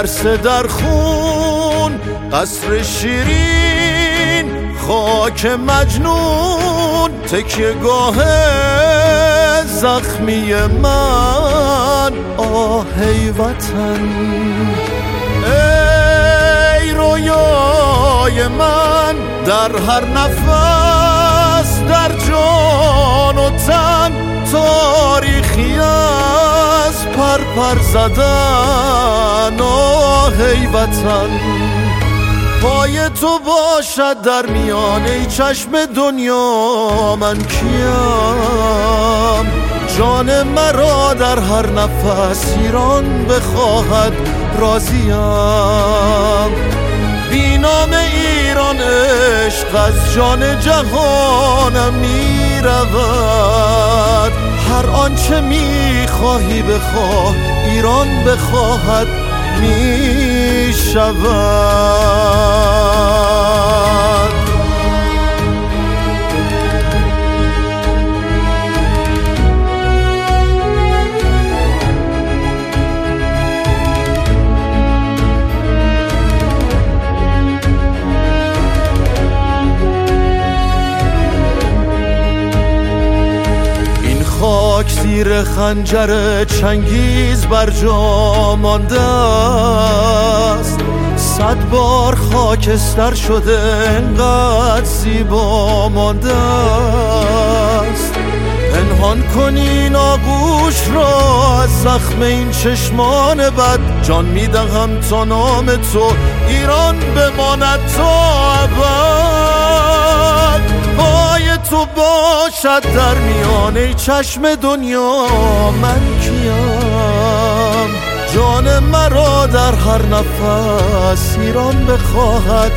لرزه در خون، قصر شیرین خاک مجنون، تکیه‌گاه زخمی من. آهی وطن، ای رویای من، در هر نفس، در جان و تن، تاریخی از پر زدن. آهی وطن، پای تو باشد در میانه چشم دنیا، من کیم؟ جان مرا در هر نفس ایران بخواهد، راضیم. بی نام ایران عشق از جان جهانم می رود. هر آنچه می خواهی بخواه، ایران بخواهد می شود. خاک زیر خنجر چنگیز بر جا مانده است، 100 بار خاکستر شده انقدر زیبا مانده است. پنهان کنین آغوش را از زخم این چشمان بد، جان میدهم تا نام تو ایران بماند تا ابد. پای تو باشد در میانه چشم دنیا، من کیم؟ جان مرا در هر نفس ایران بخواهد،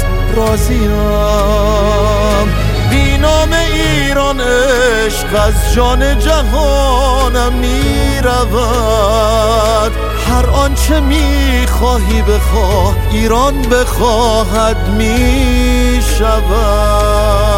راضیم. بی نام ایران عشق از جان جهانم می رود. هر آنچه می خواهی بخواه، ایران بخواهد می شود.